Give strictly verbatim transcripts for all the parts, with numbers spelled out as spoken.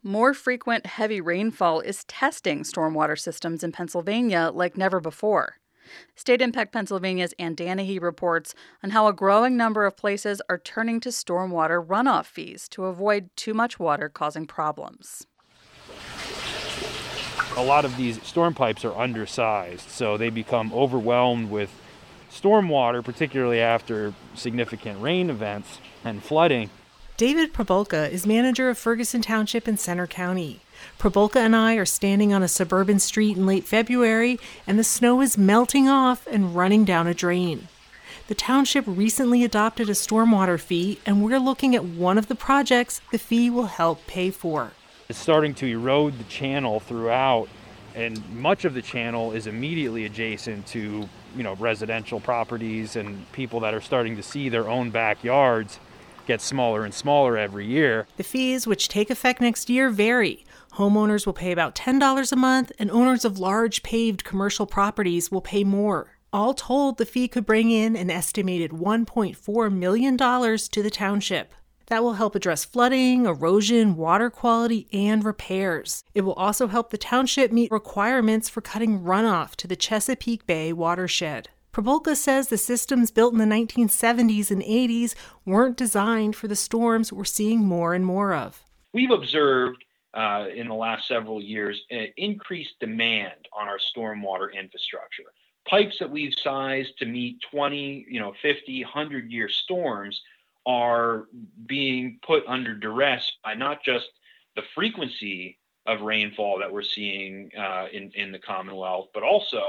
more frequent heavy rainfall is testing stormwater systems in Pennsylvania like never before. State Impact Pennsylvania's Ann Danahy reports on how a growing number of places are turning to stormwater runoff fees to avoid too much water causing problems. A lot of these storm pipes are undersized, so they become overwhelmed with stormwater, particularly after significant rain events and flooding. David Probulka is manager of Ferguson Township in Centre County. Probulka and I are standing on a suburban street in late February, and the snow is melting off and running down a drain. The township recently adopted a stormwater fee, and we're looking at one of the projects the fee will help pay for. It's starting to erode the channel throughout, and much of the channel is immediately adjacent to, you know, residential properties and people that are starting to see their own backyards get smaller and smaller every year. The fees, which take effect next year, vary. Homeowners will pay about ten dollars a month, and owners of large paved commercial properties will pay more. All told, the fee could bring in an estimated one point four million dollars to the township. That will help address flooding, erosion, water quality, and repairs. It will also help the township meet requirements for cutting runoff to the Chesapeake Bay watershed. Probulka says the systems built in the nineteen seventies and eighties weren't designed for the storms we're seeing more and more of. We've observed uh, in the last several years an increased demand on our stormwater infrastructure. Pipes that we've sized to meet twenty, you know, fifty, one hundred year storms are being put under duress by not just the frequency of rainfall that we're seeing uh, in, in the Commonwealth, but also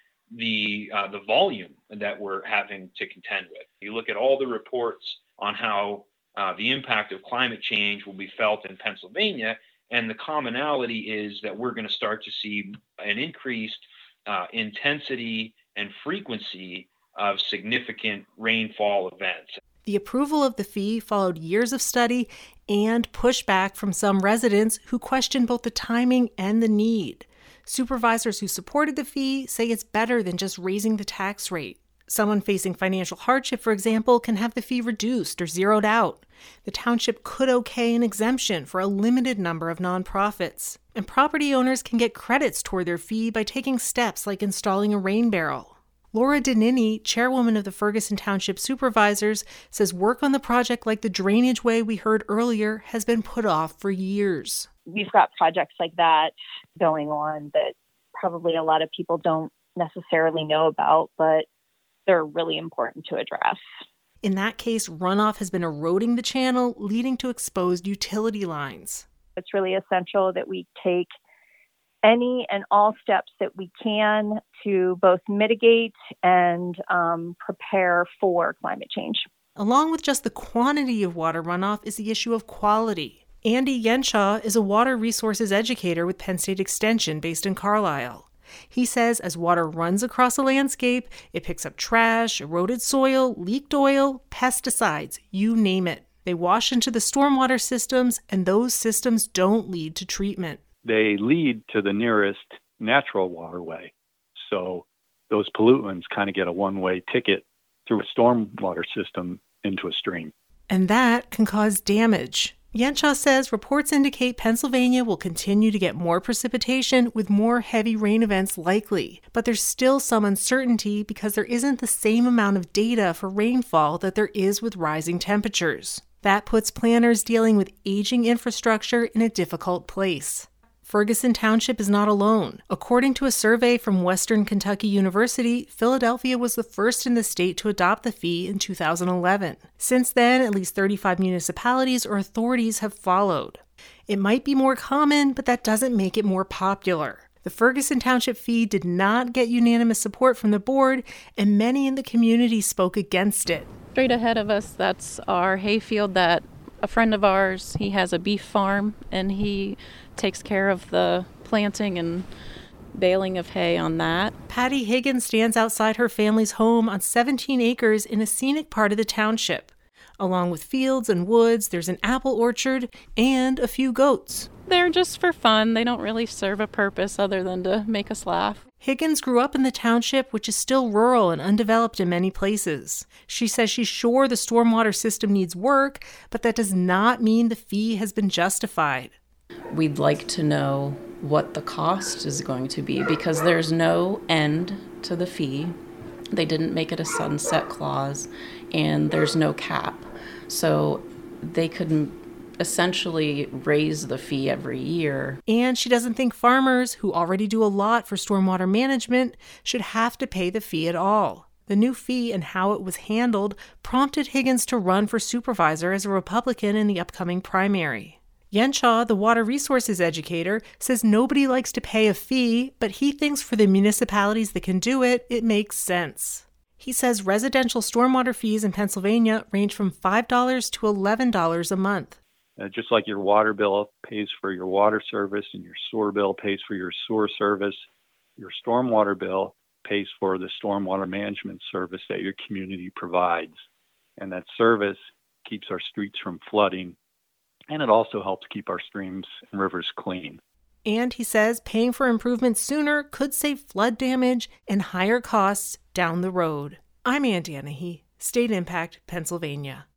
the uh, the volume that we're having to contend with. You look at all the reports on how uh, the impact of climate change will be felt in Pennsylvania, and the commonality is that we're going to start to see an increased uh, intensity and frequency of significant rainfall events. The approval of the fee followed years of study and pushback from some residents who questioned both the timing and the need. Supervisors who supported the fee say it's better than just raising the tax rate. Someone facing financial hardship, for example, can have the fee reduced or zeroed out. The township could okay an exemption for a limited number of nonprofits. And property owners can get credits toward their fee by taking steps like installing a rain barrel. Laura Danini, chairwoman of the Ferguson Township Supervisors, says work on the project like the drainage way we heard earlier has been put off for years. We've got projects like that going on that probably a lot of people don't necessarily know about, but they're really important to address. In that case, runoff has been eroding the channel, leading to exposed utility lines. It's really essential that we take any and all steps that we can to both mitigate and um, prepare for climate change. Along with just the quantity of water runoff is the issue of quality. Andy Yenshaw is a water resources educator with Penn State Extension based in Carlisle. He says as water runs across a landscape, it picks up trash, eroded soil, leaked oil, pesticides, you name it. They wash into the stormwater systems, and those systems don't lead to treatment. They lead to the nearest natural waterway. So those pollutants kind of get a one-way ticket through a stormwater system into a stream. And that can cause damage. Yenshaw says reports indicate Pennsylvania will continue to get more precipitation with more heavy rain events likely. But there's still some uncertainty because there isn't the same amount of data for rainfall that there is with rising temperatures. That puts planners dealing with aging infrastructure in a difficult place. Ferguson Township is not alone. According to a survey from Western Kentucky University, Philadelphia was the first in the state to adopt the fee in two thousand eleven. Since then, at least thirty-five municipalities or authorities have followed. It might be more common, but that doesn't make it more popular. The Ferguson Township fee did not get unanimous support from the board, and many in the community spoke against it. Straight ahead of us, that's our hayfield that a friend of ours, he has a beef farm, and he takes care of the planting and baling of hay on that. Patty Higgins stands outside her family's home on seventeen acres in a scenic part of the township. Along with fields and woods, there's an apple orchard and a few goats. They're just for fun. They don't really serve a purpose other than to make us laugh. Higgins grew up in the township, which is still rural and undeveloped in many places. She says she's sure the stormwater system needs work, but that does not mean the fee has been justified. We'd like to know what the cost is going to be because there's no end to the fee. They didn't make it a sunset clause, and there's no cap. So they could essentially raise the fee every year. And she doesn't think farmers, who already do a lot for stormwater management, should have to pay the fee at all. The new fee and how it was handled prompted Higgins to run for supervisor as a Republican in the upcoming primary. Yenshaw, the water resources educator, says nobody likes to pay a fee, but he thinks for the municipalities that can do it, it makes sense. He says residential stormwater fees in Pennsylvania range from five dollars to eleven dollars a month. Uh, just like your water bill pays for your water service and your sewer bill pays for your sewer service, your stormwater bill pays for the stormwater management service that your community provides. And that service keeps our streets from flooding, and it also helps keep our streams and rivers clean. And he says paying for improvements sooner could save flood damage and higher costs down the road. I'm Ann Danahy, State Impact, Pennsylvania.